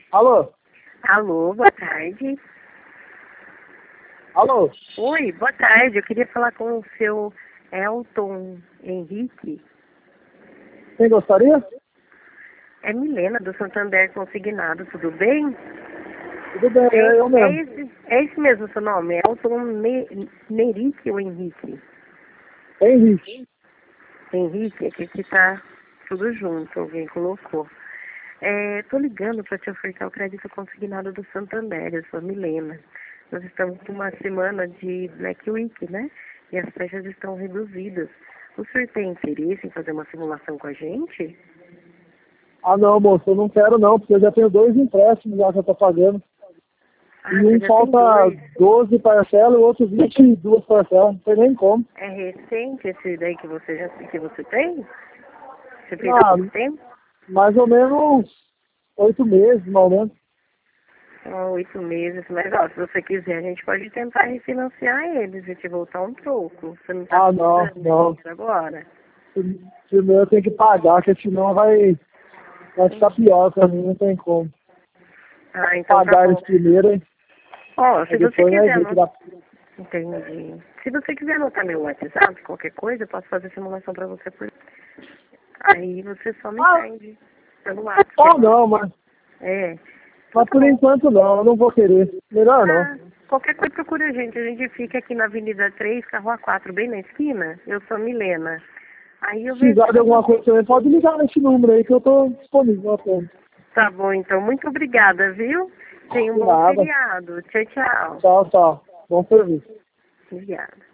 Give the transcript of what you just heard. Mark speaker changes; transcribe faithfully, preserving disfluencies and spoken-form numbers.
Speaker 1: Alô?
Speaker 2: Alô, boa tarde.
Speaker 1: Alô?
Speaker 2: Oi, boa tarde. Eu queria falar com o seu Elton Henrique.
Speaker 1: Quem gostaria?
Speaker 2: É Milena, do Santander Consignado, tudo bem?
Speaker 1: Tudo bem,
Speaker 2: É,
Speaker 1: é eu
Speaker 2: é,
Speaker 1: mesmo.
Speaker 2: esse, é esse mesmo o seu nome? Elton Me, Nerique ou Henrique?
Speaker 1: Henrique.
Speaker 2: Henrique, aqui que tá tudo junto, alguém colocou. É, tô ligando para te ofertar o crédito consignado do Santander, eu sou a Milena. Nós estamos com uma semana de Black Week, né? E as taxas estão reduzidas. O senhor tem interesse em fazer uma simulação com a gente?
Speaker 1: Ah não, moço, eu não quero não, porque eu já tenho dois empréstimos já que eu tô pagando.
Speaker 2: Ah,
Speaker 1: E
Speaker 2: você
Speaker 1: um
Speaker 2: já tem
Speaker 1: falta
Speaker 2: dois.
Speaker 1: doze parcelas e o outro vinte e duas parcelas. Não sei nem como.
Speaker 2: É recente esse daí que você já que você tem? Você fez há
Speaker 1: Ah,
Speaker 2: pouco tempo?
Speaker 1: mais ou menos oito meses, mais ou menos.
Speaker 2: São oito meses, mas ó, se você quiser, a gente pode tentar refinanciar eles e te voltar um troco. Você não tá
Speaker 1: Ah não,
Speaker 2: precisando
Speaker 1: não.
Speaker 2: disso agora?
Speaker 1: Primeiro eu tenho que pagar, porque senão vai, vai ficar pior pra mim, não tem como.
Speaker 2: Ah, então tá
Speaker 1: Pagar
Speaker 2: bom.
Speaker 1: eles primeiro, hein?
Speaker 2: Ó, se
Speaker 1: Aí
Speaker 2: você
Speaker 1: depois nós
Speaker 2: quiser
Speaker 1: ver que
Speaker 2: anotar.
Speaker 1: dá.
Speaker 2: Entendi. Se você quiser anotar meu WhatsApp, qualquer coisa, eu posso fazer simulação pra você por. Aí você só me
Speaker 1: Ah,
Speaker 2: pede pelo WhatsApp. que
Speaker 1: ah
Speaker 2: é-
Speaker 1: não, mas,
Speaker 2: É. Então
Speaker 1: mas
Speaker 2: tá
Speaker 1: por
Speaker 2: bom.
Speaker 1: enquanto não, eu não vou querer. Melhor não.
Speaker 2: Ah, qualquer coisa procura a gente. A gente fica aqui na Avenida três, Rua quatro, bem na esquina. Eu sou a Milena. Aí eu
Speaker 1: Se
Speaker 2: vejo
Speaker 1: precisar de
Speaker 2: pra
Speaker 1: alguma
Speaker 2: você.
Speaker 1: coisa também, pode ligar nesse número aí que eu tô disponível até.
Speaker 2: Tá bom, então. Muito obrigada, viu? Tenha um
Speaker 1: De
Speaker 2: bom
Speaker 1: nada.
Speaker 2: feriado. Tchau, tchau.
Speaker 1: Tchau, tchau. Bom serviço.
Speaker 2: Obrigada.